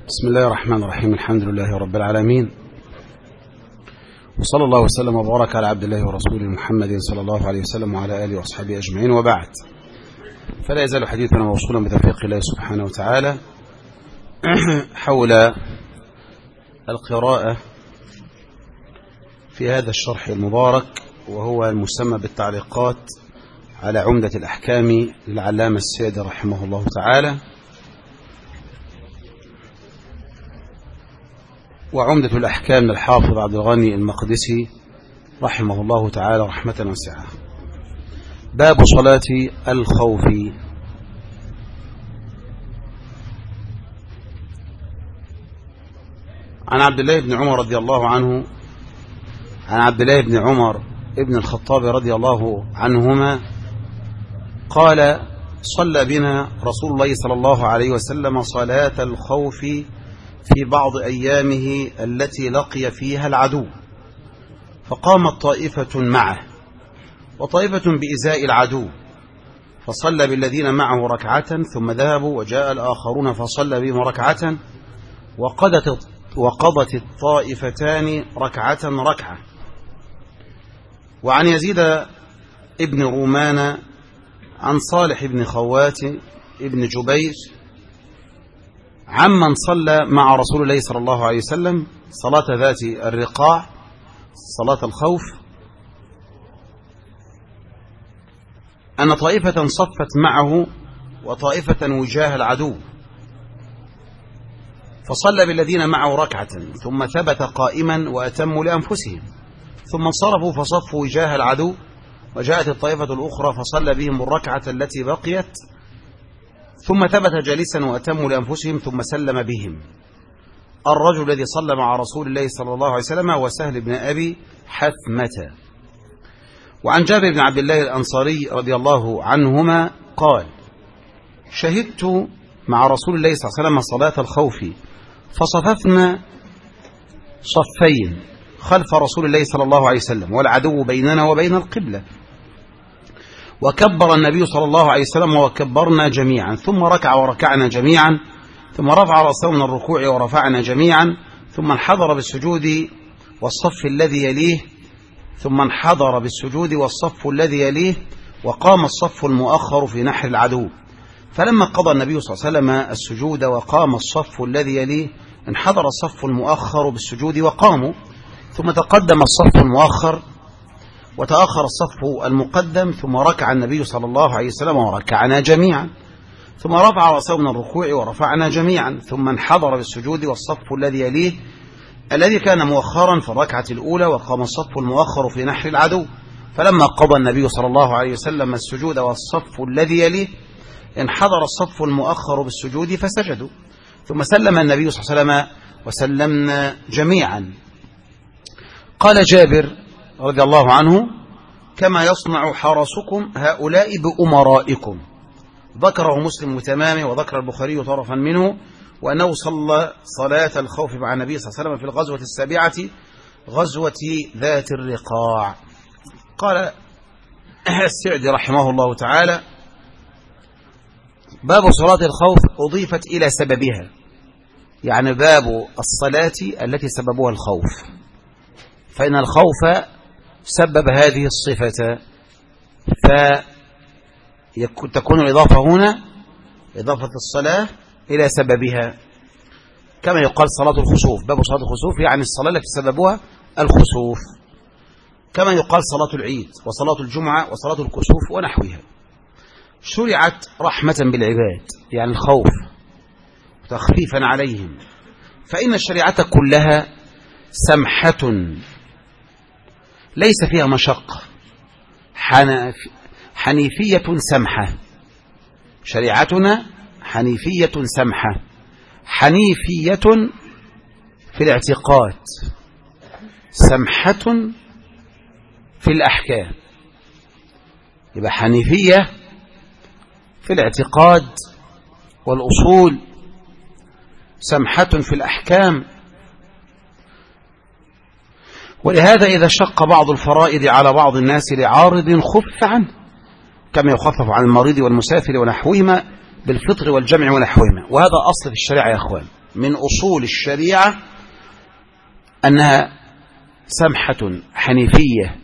بسم الله الرحمن الرحيم. الحمد لله رب العالمين، وصلى الله وسلم وبارك على عبد الله ورسوله محمد صلى الله عليه وسلم وعلى آله وأصحابه أجمعين، وبعد. فلا يزال حديثنا موصولا بتوفيق الله سبحانه وتعالى حول القراءة في هذا الشرح المبارك، وهو المسمى بالتعليقات على عمدة الأحكام للعلامة السيدي رحمه الله تعالى. وعمدة الأحكام للحافظ عبد الغني المقدسي رحمه الله تعالى رحمة واسعة. باب صلاة الخوف. عن عبد الله بن عمر رضي الله عنه، عن عبد الله بن عمر ابن الخطاب رضي الله عنهما قال: صلى بنا رسول الله صلى الله عليه وسلم صلاة الخوف في بعض أيامه التي لقي فيها العدو، فقامت طائفة معه وطائفة بإزاء العدو، فصلى بالذين معه ركعة ثم ذهبوا، وجاء الآخرون فصلى بهم ركعة، وقضت الطائفتان ركعة. وعن يزيد ابن رومان عن صالح بن خوات ابن جبير عمن صلى مع رسول الله صلى الله عليه وسلم صلاة ذات الرقاع، صلاة الخوف، أن طائفة صفت معه وطائفة وجاه العدو، فصلى بالذين معه ركعة ثم ثبت قائما وأتموا لأنفسهم، ثم انصرفوا فصفوا وجاه العدو، وجاءت الطائفة الأخرى فصلى بهم الركعة التي بقيت، ثم ثبت جالسا وأتموا لأنفسهم، ثم سلم بهم. الرجل الذي صلى مع رسول الله صلى الله عليه وسلم وسهل بن أبي حثمة. وعن جابر بن عبد الله الأنصاري رضي الله عنهما قال: شهدت مع رسول الله صلى الله عليه وسلم صلاة الخوف، فصففنا صفين خلف رسول الله صلى الله عليه وسلم، والعدو بيننا وبين القبلة، وكبر النبي صلى الله عليه وسلم وكبرنا جميعا، ثم ركع وركعنا جميعا، ثم رفع رأسه من الركوع ورفعنا جميعا، ثم انحدر بالسجود والصف الذي يليه، وقام الصف المؤخر في نحر العدو. فلما قضى النبي صلى الله عليه وسلم السجود وقام الصف الذي يليه، انحدر الصف المؤخر بالسجود وقاموا، ثم تقدم الصف المؤخر وتأخر الصف المقدم، ثم ركع النبي صلى الله عليه وسلم وركعنا جميعا، ثم رفع رأسه من الركوع ورفعنا جميعا، ثم انحدر بالسجود والصف الذي يليه الذي كان مؤخرا في الركعة الأولى، وقام الصف المؤخر في نحر العدو. فلما قضى النبي صلى الله عليه وسلم السجود والصف الذي يليه، انحدر الصف المؤخر بالسجود فسجدوا، ثم سلم النبي صلى الله عليه وسلم وسلمنا جميعا. قال جابر رضي الله عنه: كما يصنع حرسكم هؤلاء بأمرائكم. ذكره مسلم تمامه، وذكر البخاري طرفا منه، وأنه صلى صلاة الخوف مع النبي صلى الله عليه وسلم في الغزوة السابعة، غزوة ذات الرقاع. قال السعدي رحمه الله تعالى: باب صلاة الخوف أضيفت إلى سببها، يعني باب الصلاة التي سببها الخوف، فإن الخوف سبب هذه الصفة، فتكون الإضافة هنا إضافة الصلاة إلى سببها، كما يقال صلاة الخسوف. باب صلاة الخسوف يعني الصلاة التي سببها الخسوف، كما يقال صلاة العيد وصلاة الجمعة وصلاة الكسوف ونحوها. شرعت رحمة بالعباد، يعني الخوف تخفيفا عليهم، فإن الشريعة كلها سمحة ليس فيها مشقة، حنيفية سمحة. شريعتنا حنيفية سمحة، حنيفية في الاعتقاد، سمحة في الأحكام. يبقى حنيفية في الاعتقاد والأصول، سمحة في الأحكام. ولهذا إذا شق بعض الفرائض على بعض الناس لعارض خف عنه، كما يخفف عن المريض والمسافر ونحوهما بالفطر والجمع ونحوهما. وهذا أصل في الشريعة يا أخوان، من أصول الشريعة أنها سمحة حنيفية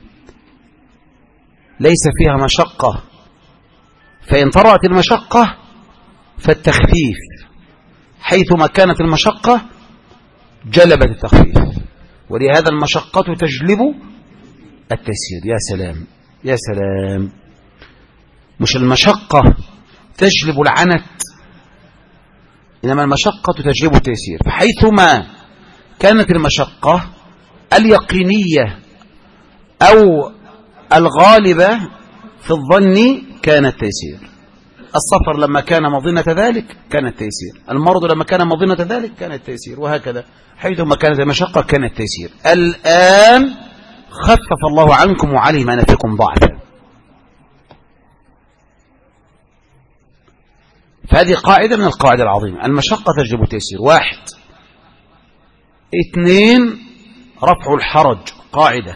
ليس فيها مشقة، فإن طرأت المشقة فالتخفيف، حيثما كانت المشقة جلبت التخفيف، ولهذا المشقة تجلب التيسير. يا سلام يا سلام، مش المشقة تجلب العنت، إنما المشقة تجلب التيسير. فحيثما كانت المشقة اليقينية أو الغالبة في الظن كان التيسير. السفر لما كان مظنة ذلك كان التيسير، المرض لما كان مظنة ذلك كان التيسير، وهكذا حيثما كانت المشقة كان التيسير. الآن خفف الله عنكم وعلم أن فيكم ضعفا. فهذه قاعدة من القواعد العظيمة، المشقة تجلب التيسير. 1. 2. رفع الحرج، قاعدة.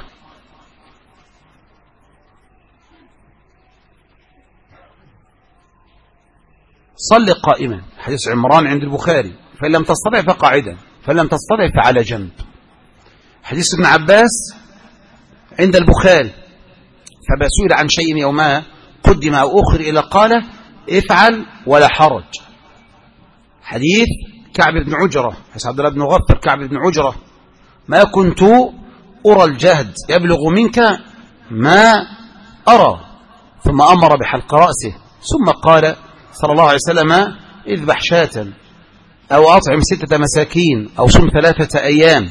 صل قائما، حديث عمران عند البخاري، فإن لم تستطع فقاعدا، فإن لم تستطع فعلى جنب. حديث ابن عباس عند البخاري، فبسئل عن شيء يوما قدم أو أخر إلى قال افعل ولا حرج. حديث كعب بن عجرة، حديث عبد الله بن مغفر كعب بن عجرة، ما كنت أرى الجهد يبلغ منك ما أرى، ثم أمر بحلق رأسه، ثم قال صلى الله عليه وسلم اذبح شاة أو أطعم 6 مساكين أو صم 3 أيام،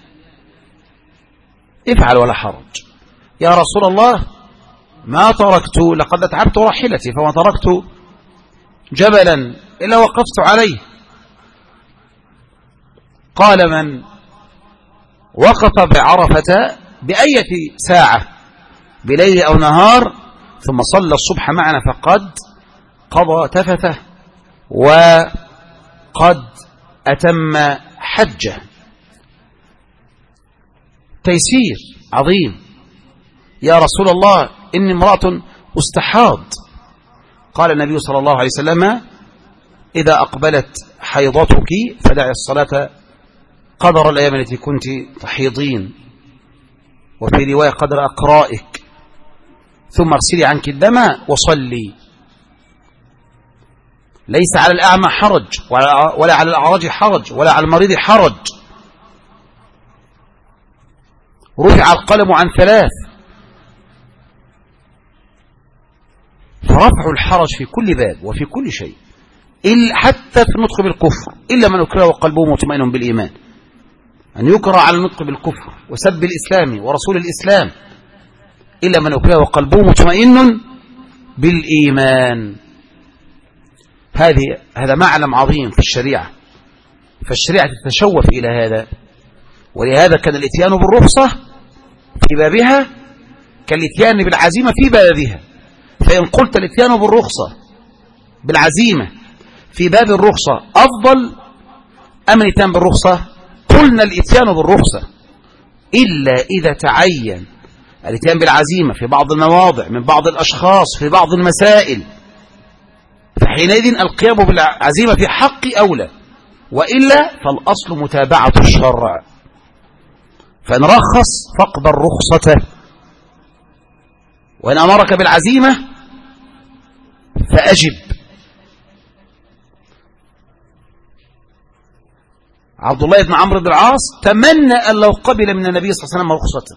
افعل ولا حرج. يا رسول الله ما تركت، لقد أتعبت راحلتي، فما تركت جبلا إلا وقفت عليه. قال من وقف بعرفة بأية ساعة بليل أو نهار ثم صلى الصبح معنا فقد قضى تفثه وقد أتم حجه. تيسير عظيم. يا رسول الله إني امرأة استحاض، قال النبي صلى الله عليه وسلم إذا أقبلت حيضتك فدعي الصلاة قدر الأيام التي كنت تحيضين، وفي رواية قدر أقرائك، ثم ارسلي عنك الدم وصلي. ليس على الأعمى حرج ولا على الأعرج حرج ولا على المريض حرج. رفع القلم عن 3، فرفع الحرج في كل باب وفي كل شيء، حتى في النطق بالكفر، إلا من أكره وقلبه مطمئن بالإيمان. أن يكره على النطق بالكفر وسب الإسلام ورسول الإسلام إلا من أكره وقلبه مطمئن بالإيمان. هذا معلم عظيم في الشريعة، فالشريعة تتشوف إلى هذا، ولهذا كان الاتيان بالرخصة في بابها كالاتيان بالعزيمة في بابها. فإن قلت الاتيان بالرخصة بالعزيمة في باب الرخصة أفضل أم الاتيان بالرخصة، قلنا الاتيان بالرخصة، إلا إذا تعين الاتيان بالعزيمة في بعض المواضع من بعض الأشخاص في بعض المسائل، فحينئذ القيام بالعزيمة في حق أولى، وإلا فالأصل متابعة الشرع. فإن رخص فاقبل رخصته، وإن أمرك بالعزيمة فأجب. عبد الله بن عمرو بن العاص تمنى أن لو قبل من النبي صلى الله عليه وسلم رخصته.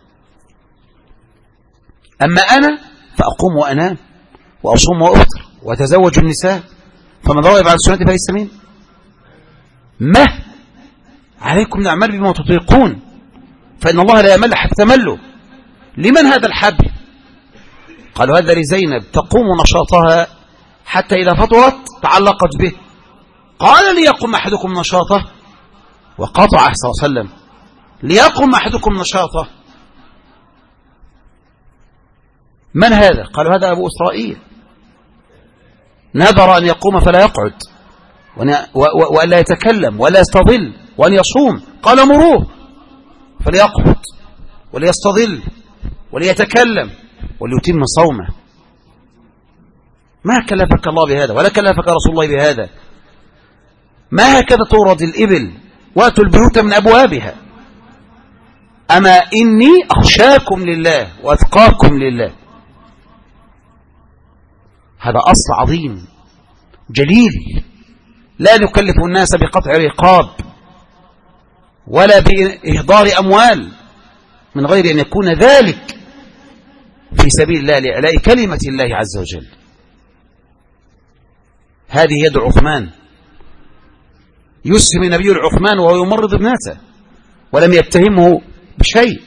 أما أنا فأقوم وأنام وأصوم وأفطر وأتزوج النساء، فمن رغب عن سنتي فليس مني. ما عليكم نعمل بما تطيقون، فإن الله لا يمل حتى تملوا. لمن هذا الحبل؟ قالوا هذا لزينب تقوم نشاطها حتى إذا فطرت تعلقت به. قال ليقم أحدكم نشاطه، وقطع صلى الله عليه وسلم ليقم أحدكم نشاطه. من هذا؟ قالوا هذا أبو إسرائيل نذر أن يقوم فلا يقعد، وأن لا يتكلم ولا يستظل، وأن يصوم. قال مروه فليقعد وليستظل وليتكلم وليتم صومه. ما كلفك الله بهذا ولا كلفك رسول الله بهذا. ما هكذا تورد الإبل؟ وأتوا البيوت من أبوابها. أما إني أخشاكم لله وأتقاكم لله. هذا أصل عظيم جليل، لا نكلف الناس بقطع رقاب ولا بإهدار أموال من غير أن يكون ذلك في سبيل الله لإعلاء كلمة الله عز وجل. هذه يد عثمان، يسهم النبي العثمان وهو يمرض ابنته ولم يتهمه بشيء،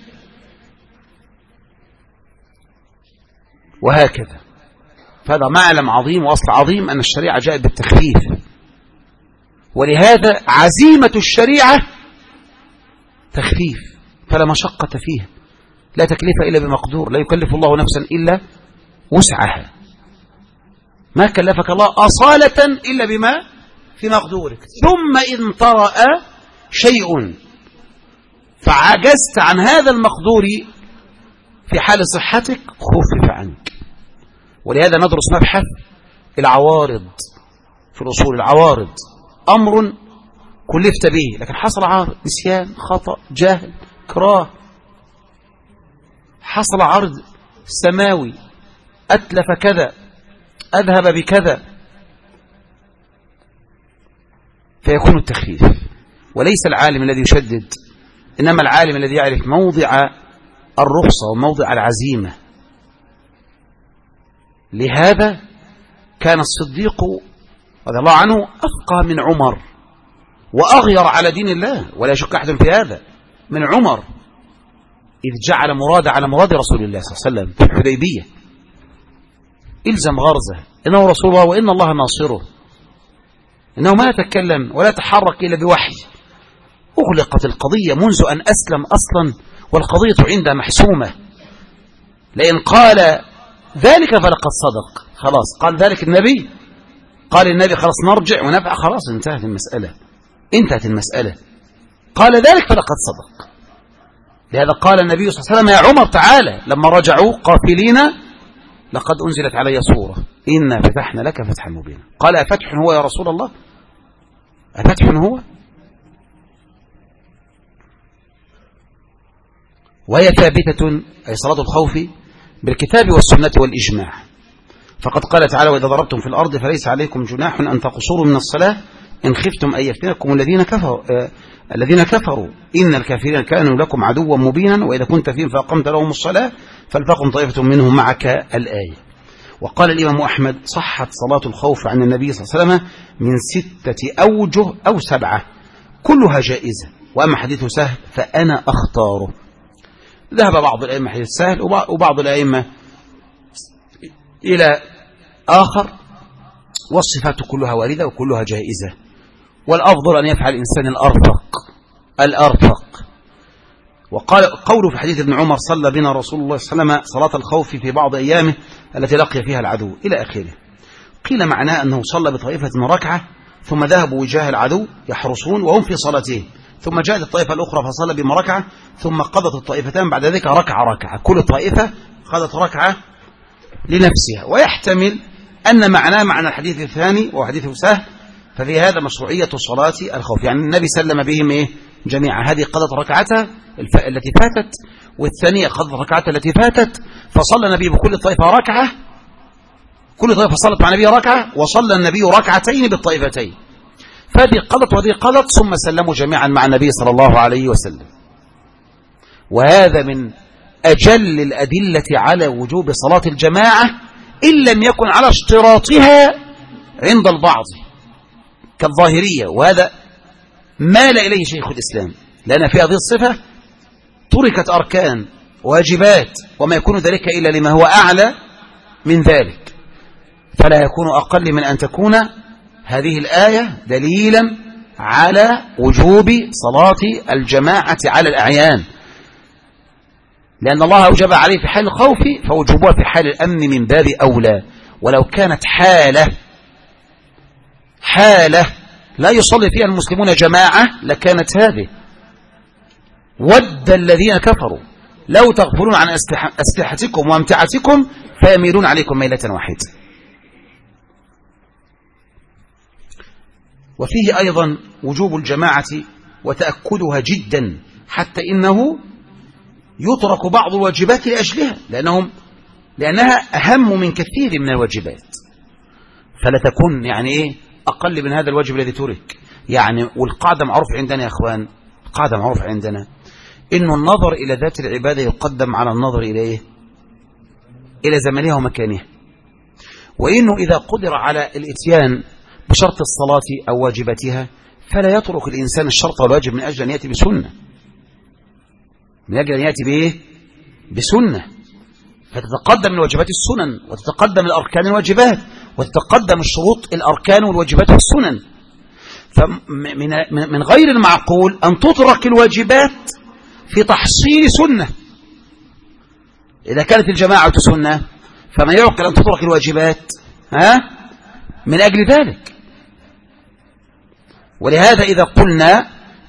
وهكذا. فهذا معلم عظيم وأصل عظيم أن الشريعة جاءت بالتخفيف، ولهذا عزيمة الشريعة تخفيف، فلا مشقة فيها، لا تكليف إلا بمقدور، لا يكلف الله نفسا إلا وسعها. ما كلفك الله أصالة إلا بما في مقدورك. ثم إن طرأ شيء فعجزت عن هذا المقدور في حال صحتك خفف عنك. ولهذا ندرس مبحث العوارض في الأصول. العوارض أمر كلفت به لكن حصل عارض، نسيان، خطأ، جهل، كراه، حصل عرض سماوي، أتلف كذا، أذهب بكذا، فيكون التخفيف. وليس العالم الذي يشدد، إنما العالم الذي يعرف موضع الرخصة وموضع العزيمة. لهذا كان الصديق رضي الله عنه أفقه من عمر وأغير على دين الله، ولا يشك أحد في هذا، من عمر، إذ جعل مراد على مراد رسول الله صلى الله عليه وسلم في الحديبية: إلزم غرزه، إنه رسول الله وإن الله ناصره، إنه ما يتكلم ولا يتحرك إلا بوحي. أغلقت القضية منذ أن أسلم أصلا، والقضية عنده محسومة. لأن قال ذلك فلقد صدق، خلاص قال ذلك النبي، قال النبي خلاص نرجع ونفع، خلاص انتهت المسألة، انتهت المسألة. قال ذلك فلقد صدق. لهذا قال النبي صلى الله عليه وسلم: يا عمر تعالى، لما رجعوا قافلين: لقد أنزلت علي صورة إنا فتحنا لك فتحا مبينا. قال: أفتح هو يا رسول الله؟ أفتح هو؟ وهي ثابتة، أي صلاة الخوف، بالكتاب والسنة والإجماع. فقد قال تعالى: وإذا ضربتم في الأرض فليس عليكم جناح أن تقصروا من الصلاة إن خفتم أن يفتنكم الذين كفروا إن الكافرين كانوا لكم عدوا مبينا وإذا كنت فيهم فأقمت لهم الصلاة فلتقم طائفة منهم معك، الآية. وقال الإمام أحمد: صحت صلاة الخوف عن النبي صلى الله عليه وسلم من 6 أوجه أو 7 كلها جائزة، وأما حديث سهل فأنا أختاره. ذهب بعض الأئمة حديث سهل وبعض الأئمة إلى آخر، والصفات كلها واردة وكلها جائزة، والأفضل أن يفعل الإنسان الأرفق. وقال قوله في حديث ابن عمر: صلى بنا رسول الله صلى الله عليه وسلم صلاة الخوف في بعض أيامه التي لقي فيها العدو إلى آخره. قيل معناه أنه صلى بطائفة ركعة ثم ذهبوا وجاه العدو يحرسون وهم في صلاتهم، ثم جاءت الطائفة الأخرى فصلى بهم ركعة، ثم قضت الطائفتان بعد ذلك ركعة، كل طائفة قضت ركعة لنفسها. ويحتمل أن معناه معنى الحديث الثاني وحديث سهل، ففي هذا مشروعية صلاة الخوف، يعني النبي سلم بهم جميعا. هذه قضت ركعتها التي فاتت، والثانية قضت ركعتها التي فاتت، فصلى النبي بكل طائفة ركعة، كل طائفة صلت مع النبي ركعة، وصلى النبي ركعتين بالطائفتين، فهذه قضت وهذه قضت، ثم سلموا جميعا مع النبي صلى الله عليه وسلم. وهذا من أجل الأدلة على وجوب صلاة الجماعة، إن لم يكن على اشتراطها عند البعض كالظاهرية، وهذا مال إليه شيخ الإسلام، لأن في هذه الصفة تركت أركان واجبات، وما يكون ذلك إلا لما هو أعلى من ذلك، فلا يكون أقل من أن تكون هذه الآية دليلا على وجوب صلاة الجماعة على الأعيان، لأن الله أوجب عليه في حال الخوف، فوجوبها في حال الأمن من باب أولى. ولو كانت حالة لا يصلي فيها المسلمون جماعة لكانت هذه: ود الذين كفروا لو تغفلون عن أسلحتكم وامتعتكم فيميلون عليكم ميلة واحدة. وفيه أيضا وجوب الجماعة وتأكدها جدا، حتى إنه يترك بعض الواجبات لأجلها لأنها أهم من كثير من الواجبات، فلا تكون يعني إيه أقل من هذا الواجب الذي ترك. يعني والقاعدة معروف عندنا يا أخوان، القاعدة معروف عندنا إنه النظر إلى ذات العبادة يقدم على النظر إلى إيه؟ إلى زمنها ومكانها، وإنه إذا قدر على الإتيان بشرط الصلاة أو واجباتها فلا يترك الإنسان الشرط والواجب من أجل أن يأتي بسنة، من أجل أن يأتي بإيه؟ بسنة، فتتقدم الواجبات السنن، وتتقدم الأركان الواجبات، وتتقدم الشروط الأركان والواجبات والسنن. فمن غير المعقول أن تترك الواجبات في تحصيل سنة. إذا كانت الجماعة سنة فما يعقل أن تترك الواجبات من أجل ذلك. ولهذا إذا قلنا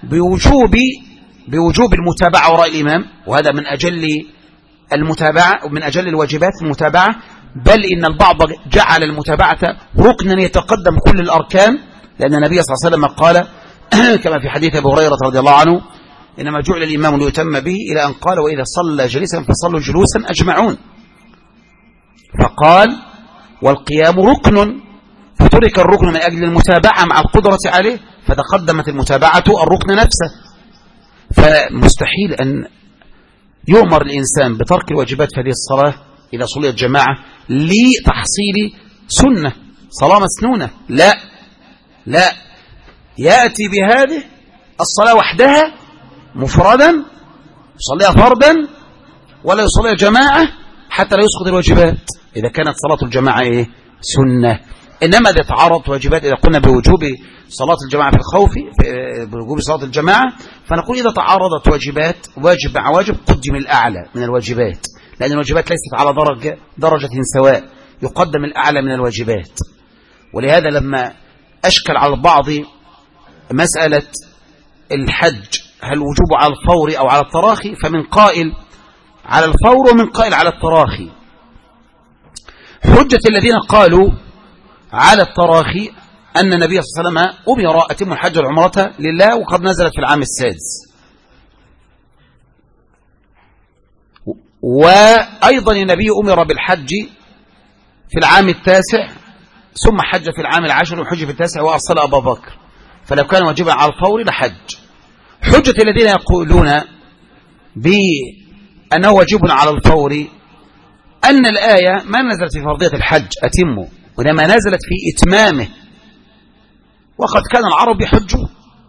بوجوب المتابعة وراء الإمام، وهذا من أجل المتابعة ومن أجل الواجبات المتابعة، بل إن البعض جعل المتابعة ركنا يتقدم كل الأركان، لأن النبي صلى الله عليه وسلم قال كما في حديث أبي هريرة رضي الله عنه: إنما جعل الإمام ليتم به، إلى أن قال: وإذا صلى جلسا فصلوا جلوسا أجمعون. فقال: والقيام ركن، فترك الركن من أجل المتابعة مع القدرة عليه، فتقدمت المتابعة الركن نفسه. فمستحيل أن يؤمر الإنسان بترك الواجبات في هذه الصلاة إذا صليت جماعة لتحصيل سنة، صلاة مسنونة. لا يأتي بهذه الصلاة وحدها مفردا، يصليها فردا ولا يصليها جماعة حتى لا يسقط الواجبات إذا كانت صلاة الجماعة سنة. إنما إذا تعارضت واجبات، إذا قلنا بوجوب صلاة الجماعة في الخوف، بوجوب صلاة الجماعة، فنقول إذا تعارضت واجبات، واجب مع واجب، قدم الأعلى من الواجبات، لأن الواجبات ليست على درجة سواء، يقدم الأعلى من الواجبات. ولهذا لما أشكل على البعض مسألة الحج هل وجوب على الفور أو على التراخي، فمن قائل على الفور ومن قائل على التراخي. حجة الذين قالوا على التراخي أن النبي صلى الله عليه وسلم أمر أتم الحج والعمرة لله، وقد نزلت في العام السادس. وأيضا النبي أمر بالحج في العام التاسع، ثم حج في العام العاشر، وحج في التاسع، وأرسل أبا بكر، فلو كان واجبا على الفور لحج. حجة الذين يقولون بأنه واجب على الفور أن الآية ما نزلت في فرضية الحج أتمه، وإنما نزلت في إتمامه، وقد كان العرب يحجون.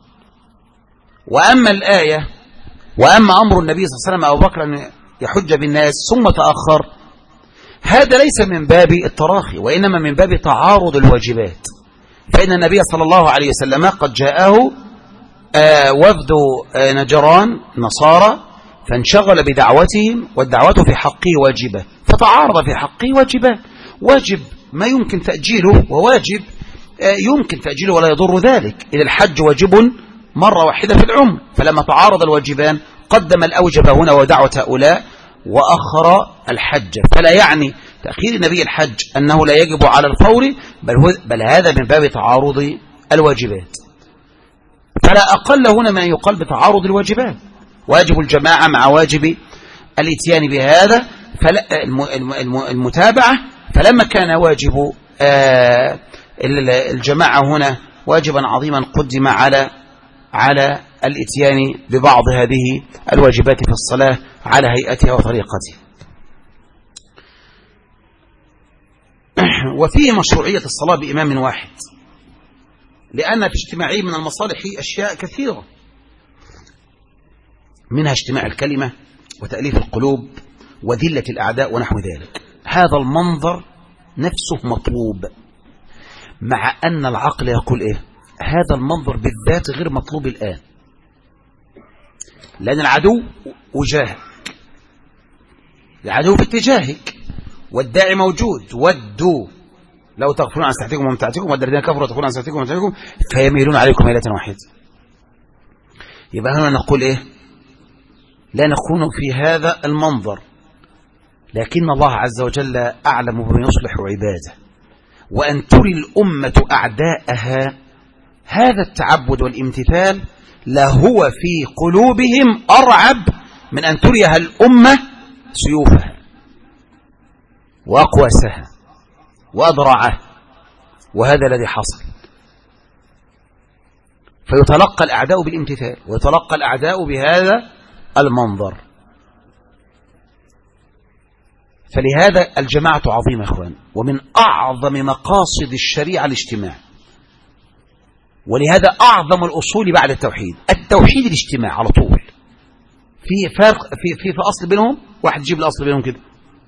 وأما الآية وأما أمر النبي صلى الله عليه وسلم أبو بكر أن يحج بالناس ثم تأخر، هذا ليس من باب التراخي، وإنما من باب تعارض الواجبات. فإن النبي صلى الله عليه وسلم قد جاءه وفد نجران نصارى، فانشغل بدعوتهم، والدعوة في حقه واجبة، فتعارض في حقه واجبة، واجب ما يمكن تأجيله، وواجب يمكن تأجيله ولا يضر ذلك، إذا الحج واجب مرة واحدة في العمر. فلما تعارض الواجبان قدم الأوجب هنا ودعوة هؤلاء، وأخر الحج. فلا يعني تأخير النبي الحج أنه لا يجب على الفور، بل هذا من باب تعارض الواجبات. فلا أقل هنا من يقال بتعارض الواجبات، واجب الجماعة مع واجب الاتيان بهذا، المتابعة. فلما كان واجب الجماعة هنا واجبا عظيما، قدم على الاتيان ببعض هذه الواجبات في الصلاة على هيئتها وطريقتها. وفيه مشروعية الصلاة بإمام واحد، لأن في اجتماعه من المصالح أشياء كثيرة، منها اجتماع الكلمة وتأليف القلوب وذلة الأعداء ونحو ذلك. هذا المنظر نفسه مطلوب، مع أن العقل يقول هذا المنظر بالذات غير مطلوب الآن، لأن العدو وجاهك، العدو في اتجاهك، والداعي موجود، ودوا لو تغفلون عن ساعتكم ومتعتكم، والذين كفروا تغفلون عن ساعتكم ومتعتكم فيميلون عليكم ميلة واحدة. يبقى هنا نقول لا نكون في هذا المنظر، لكن الله عز وجل أعلم بما يصلح عباده. وأن تري الأمة أعداءها، هذا التعبد والامتثال لهو في قلوبهم أرعب من أن تريها الأمة سيوفها وأقواسها وأضرعه، وهذا الذي حصل. فيتلقى الأعداء بالامتثال ويتلقى الأعداء بهذا المنظر. فلهذا الجماعة عظيمة إخوان، ومن أعظم مقاصد الشريعة الاجتماع، ولهذا أعظم الأصول بعد التوحيد التوحيد الاجتماع على طول. في فرق في أصل بينهم، واحد يجيب الأصل بينهم كده،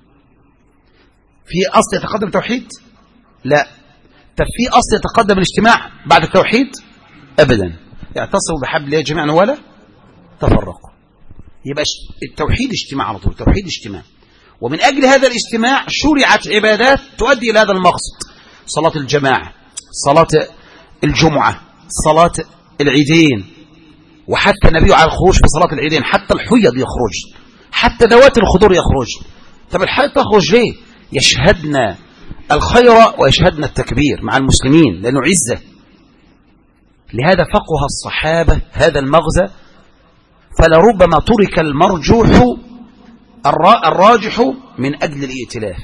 في أصل يتقدم التوحيد؟ لا. طب في أصل يتقدم الاجتماع بعد التوحيد؟ أبدا. يعتصموا بحبل الله جميعا ولا تفرقوا. يبقى التوحيد اجتماع على طول، توحيد اجتماع. ومن أجل هذا الاجتماع شرعت عبادات تؤدي إلى هذا المقصد: صلاة الجماعة، صلاة الجمعة، صلاة العيدين، وحتى النبي على الخروج في صلاة العيدين، حتى الحيض يخرج، حتى ذوات الخضور يخرج. طب الحيض تخرج ليه؟ يشهدنا الخير ويشهدنا التكبير مع المسلمين لأنه عزة. لهذا فقه الصحابة هذا المغزى، فلربما ترك المرجوح الراجح من أجل الائتلاف.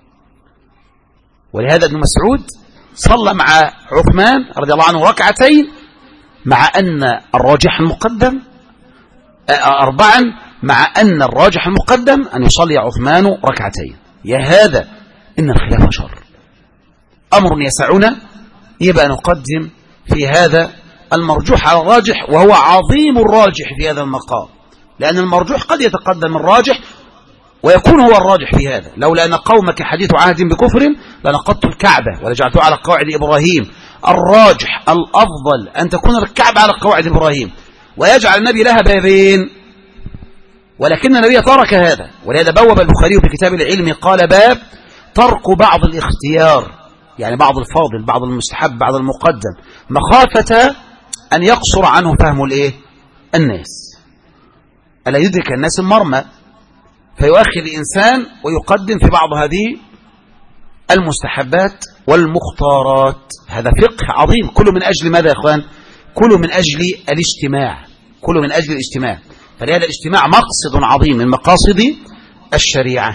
ولهذا ابن مسعود صلى مع عثمان رضي الله عنه ركعتين، مع أن الراجح المقدم 4، مع أن الراجح المقدم أن يصلي عثمان ركعتين. يا هذا إن الخلاف شر، أمر يسعنا، يبقى نقدم في هذا المرجوح على الراجح، وهو عظيم الراجح في هذا المقام، لأن المرجوح قد يتقدم الراجح ويكون هو الراجح في هذا. لولا أن قومك حديث عهد بكفر لنقضت الكعبة ولجعلتها على قواعد إبراهيم. الراجح الأفضل أن تكون الكعبة على قواعد إبراهيم، ويجعل النبي لها بابين، ولكن النبي ترك هذا. ولهذا بوب البخاري في كتاب العلم قال: باب ترك بعض الاختيار، يعني بعض الفاضل، بعض المستحب، بعض المقدم، مخافة أن يقصر عنه فهم الناس، ألا يدرك الناس المرمى، فيؤخر الإنسان ويقدم في بعض هذه المستحبات والمختارات. هذا فقه عظيم، كله من أجل ماذا يا أخوان؟ كله من أجل الاجتماع، كله من أجل الاجتماع. فلهذا الاجتماع مقصد عظيم من مقاصد الشريعة.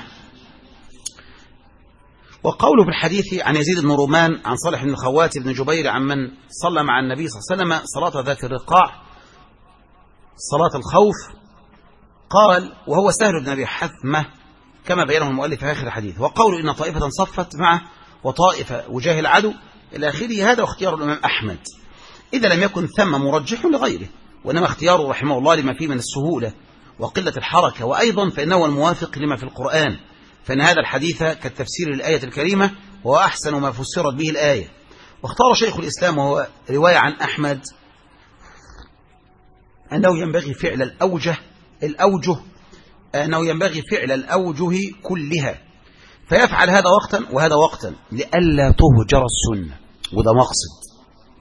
وقوله في الحديث عن يزيد بن رومان عن صالح بن الخوات بن جبير عن من صلى مع النبي صلى الله عليه وسلم صلاة ذات الرقاع، صلاة الخوف، قال: وهو سهل بن أبي حثمة كما بينه المؤلف في آخر الحديث. وقوله إن طائفة صفت معه وطائفة وجاه العدو إلى آخره، هذا اختيار الإمام أحمد إذا لم يكن ثم مرجح لغيره، وإنما اختياره رحمه الله لما فيه من السهولة وقلة الحركة، وأيضا فإنه الموافق لما في القرآن، فإن هذا الحديث كالتفسير للآية الكريمة، وهو أحسن ما فسرت به الآية. واختار شيخ الإسلام وهو رواية عن أحمد أنه ينبغي فعل الأوجه كلها، فيفعل هذا وقتا وهذا وقتا لئلا تهجر السنة، وده مقصد.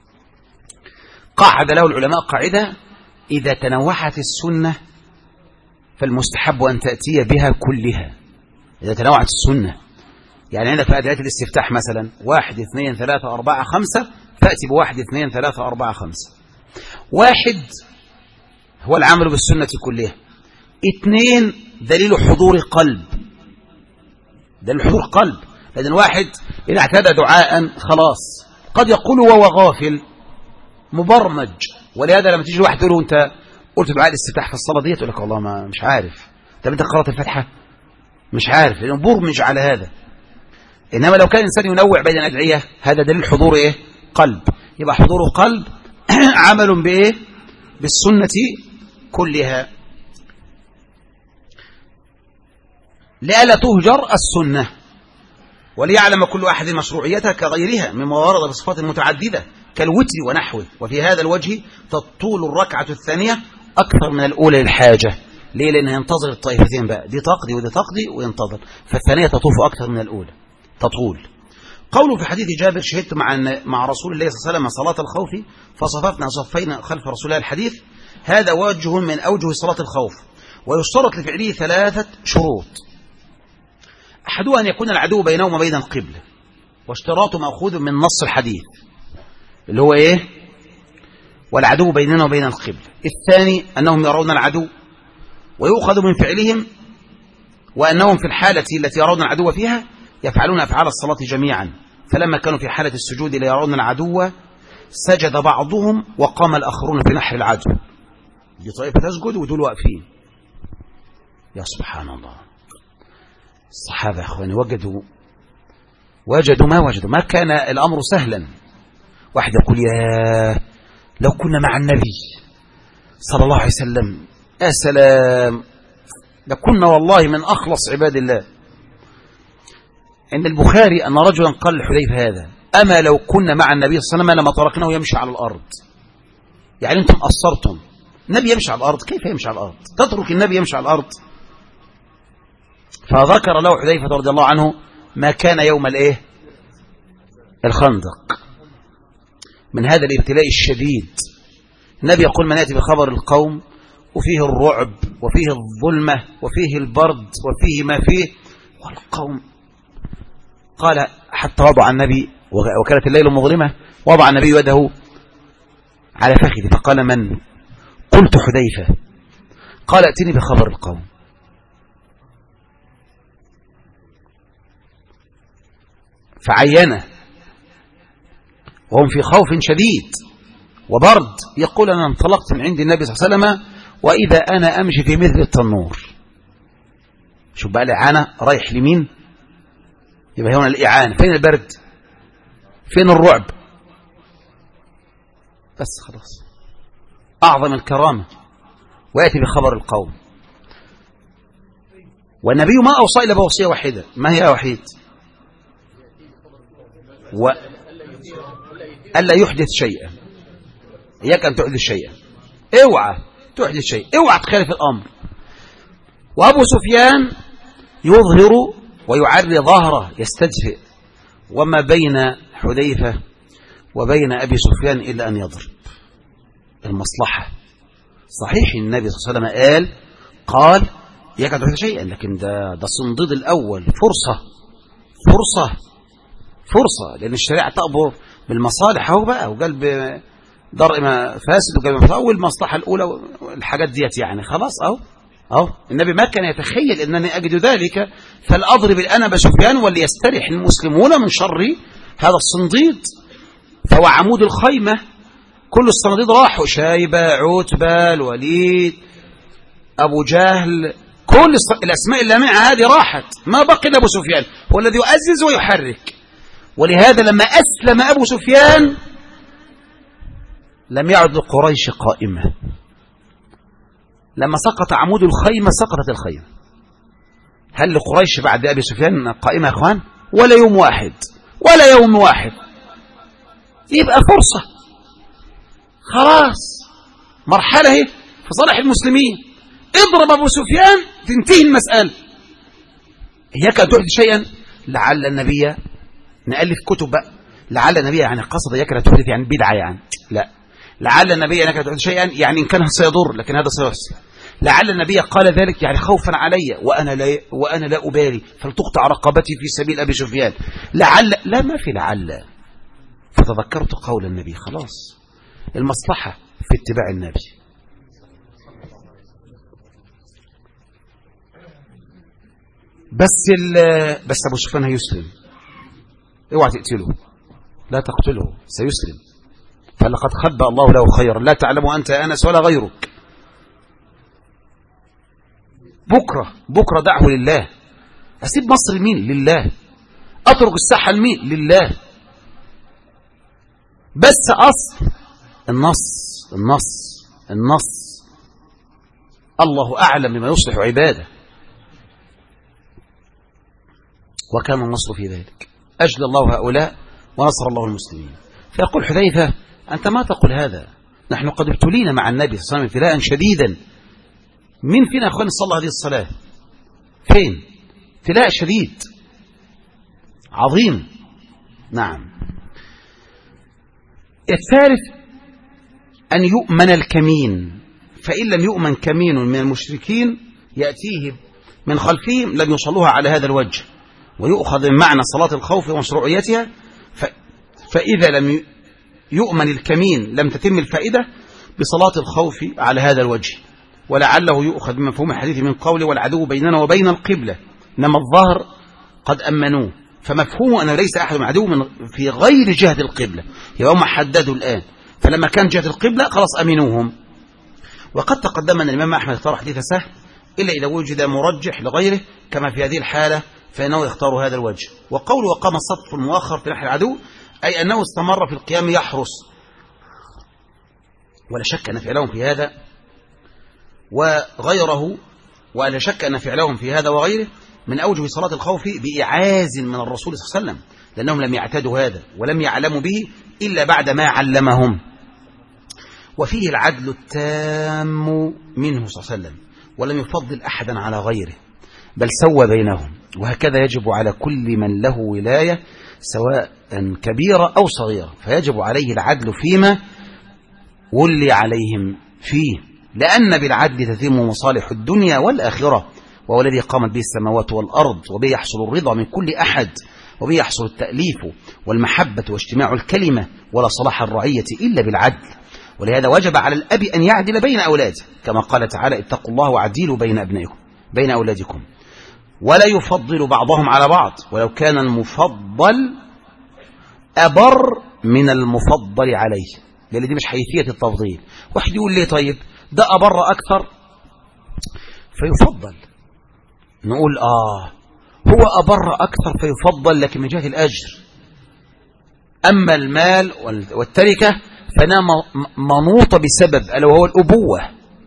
قاعد له العلماء قاعدة: إذا تنوعت السنة فالمستحب أن تأتي بها كلها. إذا تنوعت السنة، يعني عندك في أدعية الاستفتاح مثلا 1 2 3 4 5، فأتي ب1 2 3 4 5. 1 هو العمل بالسنة كلها. 2 دليل حضور قلب، دليل حضور قلب، لأن الواحد إذا اعتدى دعاء خلاص قد يقول وهو غافل مبرمج. ولهذا لما تيجي واحد تقول له: أنت قلت دعاء الاستفتاح في الصلاة دي؟ يقول لك: والله ما مش عارف. طب أنت قرأت الفاتحة؟ مش عارف، لأنه برمج على هذا. إنما لو كان الإنسان ينوع بين الأدعية، هذا دليل حضور قلب. يبقى حضور قلب عمل بالسنة كلها، لئلا تهجر السنة، وليعلم كل أحد مشروعيتها كغيرها مما ورد بصفات متعددة كالوتر ونحوه. وفي هذا الوجه تطول الركعة الثانية أكثر من الأولى للحاجة. ليه؟ لأنه ينتظر الطائفتين بقى، دي تقضي ودي تقضي وينتظر، فالثانية تطوف أكثر من الأولى، تطول. قوله في حديث جابر: شهدت مع رسول الله صلى الله عليه وسلم صلاة الخوف فصففنا صفين خلف رسول الله. الحديث هذا وجه من أوجه صلاة الخوف، ويشترط لفعله 3 شروط: أحدها أن يكون العدو بينهم وبين القبلة، واشتراط مأخوذ من نص الحديث اللي هو والعدو بيننا وبين القبلة. الثاني أنهم يرون العدو ويؤخذ من فعلهم، وأنهم في الحالة التي يرون العدو فيها يفعلون أفعال الصلاة جميعا، فلما كانوا في حالة السجود لا يرون العدو سجد بعضهم وقام الآخرون في نحر العدو. دي طائفة تسجد ودول واقفين. يا سبحان الله، الصحابة يا أخواني وجدوا ما كان الأمر سهلا. واحد يقول يا لو كنا مع النبي صلى الله عليه وسلم يا سلام، لكنا والله من أخلص عباد الله. عند البخاري أن رجلا قال لحذيفة هذا: أما لو كنا مع النبي صلى الله عليه وسلم لما تركناه يمشي على الأرض. يعني أنتم قصرتم، النبي يمشي على الأرض، كيف يمشي على الأرض؟ تترك النبي يمشي على الأرض؟ فذكر له حذيفة رضي الله عنه ما كان يوم الخندق من هذا الابتلاء الشديد. النبي يقول: من يأتي بخبر القوم وفيه الرعب وفيه الظلمة وفيه البرد وفيه ما فيه، والقوم قال حتى وضع النبي، وكانت الليل مظلمة، وضع النبي يده على فخذه فقال: من؟ قلت: حذيفة. قال: ائتني بخبر القوم. فعينه وهم في خوف شديد وبرد. يقول: أنا انطلقت من عند النبي صلى الله عليه وسلم وإذا أنا أمشي في مثل التنور. شوف بقى الإعانة رايح لمين؟ يبقى هنا الإعانة. فين البرد؟ فين الرعب؟ بس خلاص، أعظم الكرامة. ويأتي بخبر القوم، والنبي ما أوصى إلا بوصية واحدة. ما هي وحيد؟ ألا يحدث شيئا. إياك أن تحدث شيئا، اوعى تحدث شيء، اوعى تخالف الأمر. وأبو سفيان يظهر ويعري ظهره يستدفئ، وما بين حذيفة وبين أبي سفيان إلا أن يضرب. المصلحة. صحيح النبي صلى الله عليه وسلم قال إياك أن تحدث شيئا، لكن ده صنديد الأول، فرصة، لأن الشريعة تأمر بالمصالح أهو بقى، وقال درء ما فاسد وقال ما فاسد، والمصلحة الأولى والحاجات ديت يعني خلاص أهو. النبي ما كان يتخيل أنني أجد ذلك فالأضرب الآن أبا سفيان وليستريح المسلمون من شر هذا الصنديد. فهو عمود الخيمة، كل الصناديد راحوا: شايبة، عتبة، الوليد، أبو جهل، كل الأسماء اللامعة هذه راحت، ما بقي أبو سفيان هو الذي يؤزز ويحرك. ولهذا لما أسلم أبو سفيان لم يعد لقريش قائمة. لما سقط عمود الخيمة سقطت الخيمة. هل لقريش بعد أبي سفيان قائمة يا أخوان؟ ولا يوم واحد. يبقى فرصة، خلاص، مرحلة هي في صالح المسلمين. اضرب أبو سفيان تنتهي المسألة. إياك أن تحدث شيئا. لعل النبي، نألف كتب بقى، لعل النبي يعني قصد إياك لا تحدث يعني بدعة يعني، لا، لعل النبي إياك لا تحدث شيئا يعني إن كان سيضر لكن هذا سيحصل. لعل النبي قال ذلك يعني خوفا علي وأنا لا أبالي فلتقطع رقبتي في سبيل أبي سفيان. لا، ما في لعل. فتذكرت قول النبي، خلاص، المصلحة في اتباع النبي. بس أبو سفيان هيسلم، اوعى تقتله، لا تقتله، سيسلم. فلقد خبأ الله له خيرا لا تعلم أنت يا أنس ولا غيرك. بكرة دعه لله. أسيب مصر لمين؟ لله. أترك الساحة لمين؟ لله. بس أصل النص الله أعلم بما يصلح عباده، وكان النصر في ذلك. أجل الله هؤلاء ونصر الله المسلمين. فيقول حذيفة: أنت ما تقول هذا، نحن قد ابتلينا مع النبي صلى الله عليه وسلم ابتلاء شديدا. مين فينا أخوان صلى هذه الصلاة؟ فين؟ ابتلاء شديد عظيم. نعم. الثالث أن يؤمن الكمين، فإن لم يؤمن كمين من المشركين يأتيه من خلفهم لم يصلوها على هذا الوجه، ويؤخذ من معنى صلاة الخوف ومشروعيتها. فإذا لم يؤمن الكمين لم تتم الفائدة، بصلاة الخوف على هذا الوجه، ولعله يؤخذ بمفهوم الحديث من قوله والعدو بيننا وبين القبلة، إنما الظهر قد أمنوه، فمفهومه أنه ليس أحد عدو في غير جهة القبلة، يبقى هم حددوا الآن، فلما كان جهة القبلة خلاص أمنوهم. وقد تقدم أن الإمام أحمد اختار حديث سهل إلا إذا وجد مرجح لغيره، كما في هذه الحالة فإنه يختار هذا الوجه. وقوله وقام الصف المؤخر في ناحية العدو أي أنه استمر في القيام يحرس، ولا شك أن فعلهم في هذا وغيره، ولا شك أن فعلهم في هذا وغيره من أوجه صلاة الخوف بإعاز من الرسول صلى الله عليه وسلم، لأنهم لم يعتادوا هذا ولم يعلموا به إلا بعد ما علمهم. وفيه العدل التام منه صلى الله عليه وسلم، ولم يفضل أحدا على غيره بل سوى بينهم، وهكذا يجب على كل من له ولاية سواء كبيرة أو صغيرة، فيجب عليه العدل فيما ولي عليهم فيه، لأن بالعدل تتم مصالح الدنيا والآخرة، وهو الذي قامت به السماوات والأرض، وبه يحصل الرضا من كل أحد، وبه يحصل التأليف والمحبة واجتماع الكلمة، ولا صلاح الرعية إلا بالعدل. ولهذا وجب على الأب أن يعدل بين أولاده، كما قال تعالى اتقوا الله وعدلوا بين أبنائكم بين أولادكم، ولا يفضل بعضهم على بعض ولو كان المفضل أبر من المفضل عليه، لأن دي مش حيثية التفضيل. واحد يقول لي طيب ده أبر أكثر فيفضل، نقول هو أبر أكثر فيفضل لكن من جهة الأجر، أما المال والتركة فإنها منوطة بسبب ألا وهو الأبوة،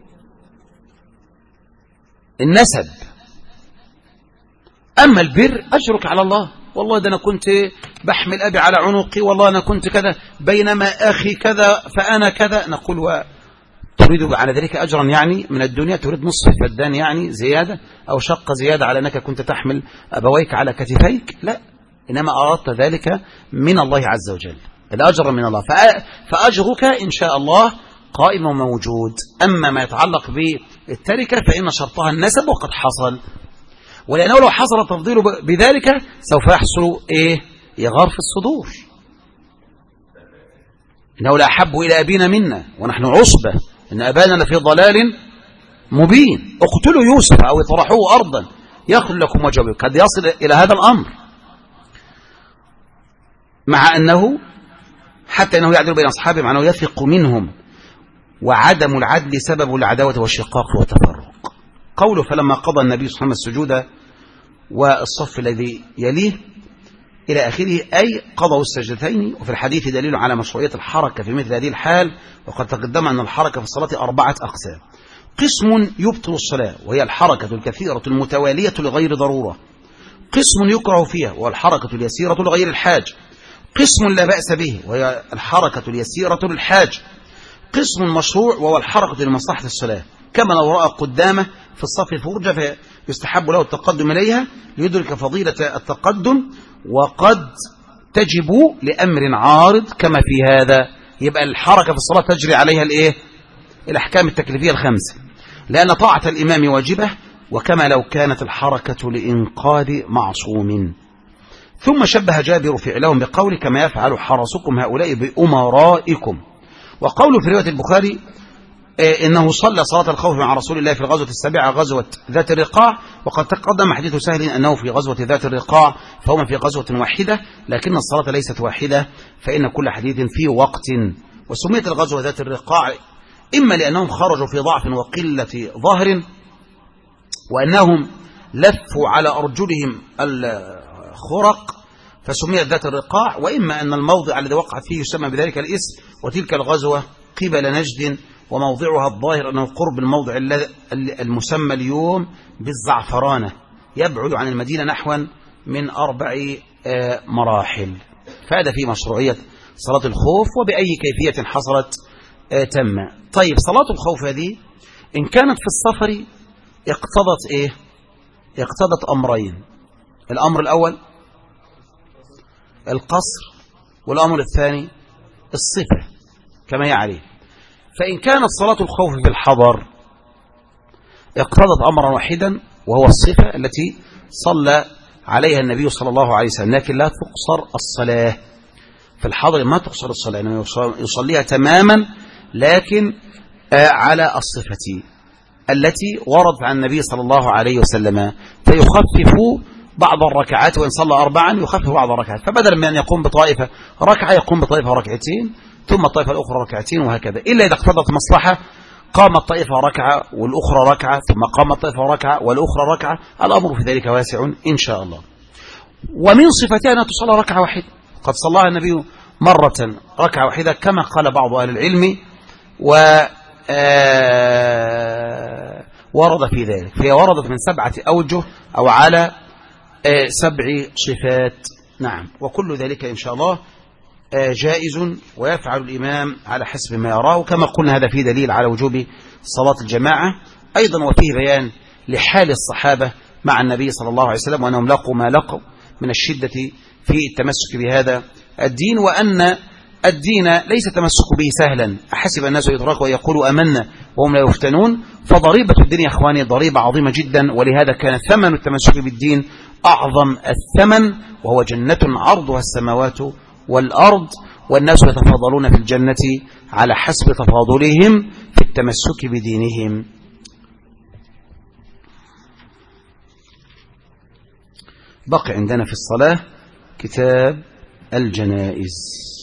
النسب. أما البر أجرك على الله، والله ده أنا كنت بحمل أبي على عنقي، والله أنا كنت كذا، بينما أخي كذا فأنا كذا، نقول تريد على ذلك أجرا يعني من الدنيا، تريد نصف فدان يعني زيادة أو شقة زيادة على أنك كنت تحمل أبويك على كتفيك؟ لا، إنما أردت ذلك من الله عز وجل، الأجر من الله، فأجرك إن شاء الله قائم وموجود. أما ما يتعلق بالتركة فإن شرطها النسب وقد حصل، ولأنه لو حصل التفضيل بذلك سوف يحصل إغار في الصدور، إنه لا أحب إلى أبينا منا ونحن عصبة إن أبانا لفي ضلال مبين، اقتلوا يوسف أو اطرحوه أرضا يخل لكم وجه أبيكم، قد يصل إلى هذا الأمر، مع أنه حتى أنه يعدل بين أصحابه مع أنه يثق منهم، وعدم العدل سبب العداوة والشقاق والتفرق. قوله فلما قضى النبي صلى الله عليه وسلم السجود والصف الذي يليه إلى آخره، أي قضوا السجدتين. وفي الحديث دليل على مشروعية الحركة في مثل هذه الحال، وقد تقدم أن الحركة في الصلاة 4 أقسام: قسم يبطل الصلاة وهي الحركة الكثيرة المتوالية لغير ضرورة، قسم يكره فيها والحركة اليسيرة لغير الحاج، قسم لا بأس به وهي الحركة اليسيرة للحاج، قسم مشروع وهو الحركة لمصلحة الصلاة، كما لو رأى قدامه في الصف فرجة فيستحب له التقدم إليها ليدرك فضيلة التقدم، وقد تجب لأمر عارض كما في هذا. يبقى الحركة في الصلاة تجري عليها الأحكام التكليفية 5، لأن طاعة الإمام واجبة، وكما لو كانت الحركة لإنقاذ معصوم. ثم شبه جابر فعلهم بقول كما يفعل حرسكم هؤلاء بأمرائكم. وقوله في رواية البخاري إنه صلى صلاة الخوف مع رسول الله في الغزوة 7 غزوة ذات الرقاع، وقد تقدم حديث سهل أنه في غزوة ذات الرقاع فهما في غزوة واحدة، لكن الصلاة ليست واحدة، فإن كل حديث فيه وقت. وسميت الغزوة ذات الرقاع إما لأنهم خرجوا في ضعف وقلة ظهر، وأنهم لفوا على أرجلهم الخرق فسميت ذات الرقاع، وإما أن الموضع الذي وقعت فيه يسمى بذلك الاسم، وتلك الغزوة قبل نجد، وموضعها الظاهر أنه قرب الموضع المسمى اليوم بالزعفرانة، يبعد عن المدينة نحوا من 4 مراحل. فهذا في مشروعية صلاة الخوف، وبأي كيفية حصلت تم. طيب صلاة الخوف هذه إن كانت في السفر اقتضت اقتضت أمرين: الأمر الأول القصر، والأمر الثاني الصفة كما يعرف. فإن كانت صلاة الخوف في الحضر اقتضت أمرا واحدا وهو الصفة التي صلى عليها النبي صلى الله عليه وسلم، لكن لا تقصر الصلاة في الحضر، ما تقصر الصلاة، إنما يصليها تماما، لكن على الصفة التي وردت عن النبي صلى الله عليه وسلم، فيخفف بعض الركعات، وإن صلى 4 يخفف بعض الركعات، فبدلا من أن يقوم بطائفة ركعة يقوم بطائفة ركعتين ثم الطائفة الأخرى ركعتين، وهكذا، إلا إذا اقتضت مصلحة قامت طائفة ركعة والأخرى ركعة ثم قامت طائفة ركعة والأخرى ركعة، الأمر في ذلك واسع إن شاء الله. ومن صفتها أن تصلى ركعة واحدة، قد صلاها النبي مرة ركعة واحدة كما قال بعض أهل العلم، ورد في ذلك، فهي وردت من 7 أوجه أو على 7 صفات. نعم، وكل ذلك إن شاء الله جائز، ويفعل الإمام على حسب ما يراه، كما قلنا هذا فيه دليل على وجوب صلاة الجماعة أيضا، وفيه بيان لحال الصحابة مع النبي صلى الله عليه وسلم، وأنهم لقوا ما لقوا من الشدة في التمسك بهذا الدين، وأن الدين ليس تمسك به سهلا، أحسب الناس يتركوا ويقولوا أمنا وهم لا يفتنون، فضريبة الدين يا أخواني ضريبة عظيمة جدا، ولهذا كان ثمن التمسك بالدين أعظم الثمن، وهو جنة عرضها السماوات والأرض، والناس يتفاضلون في الجنة على حسب تفاضلهم في التمسك بدينهم. بقي عندنا في الصلاة كتاب الجنائز.